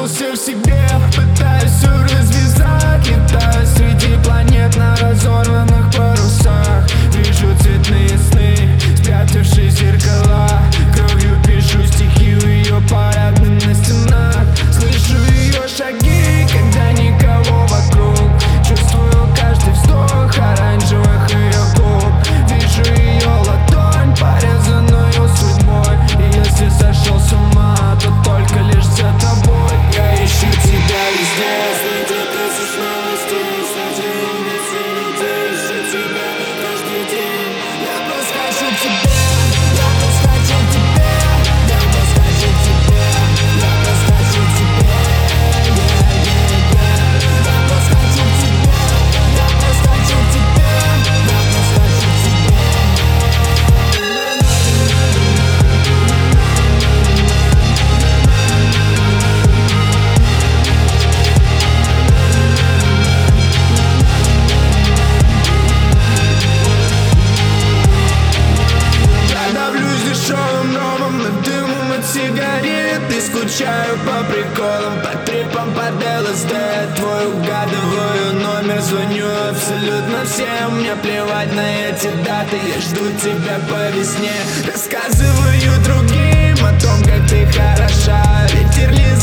Запутался в себе, пытаюсь все развязать. Летаю среди планет на разорванных парусах. Вижу цветные сны, спрятавшие зеркала. Кровью пишу стихи у ее парадных на стенах. Слышу ее шаги, когда никого вокруг. Чувствую каждый вздох оранжевых ее губ. Вижу ее ладонь, порезанную судьбой. И если сошел с ума, то только лишь за тобой. Я ищу тебя везде, среди тысяч новостей, среди улиц и людей. Ищу тебя каждый день. Я просто хочу тебя, я просто хочу тебя, я просто хочу тебя, я просто хочу тебя. Я просто хочу тебя, я просто хочу тебя, я просто хочу тебя. Я давлюсь дешевым ромом, над дымом от сигарет. И скучаю по приколам, по трипам, под ЛСД. Твой угадываю номер, звоню абсолютно всем. Мне плевать на эти даты, я жду тебя по весне. Рассказываю другим о том, как ты хороша. Ветер лизнет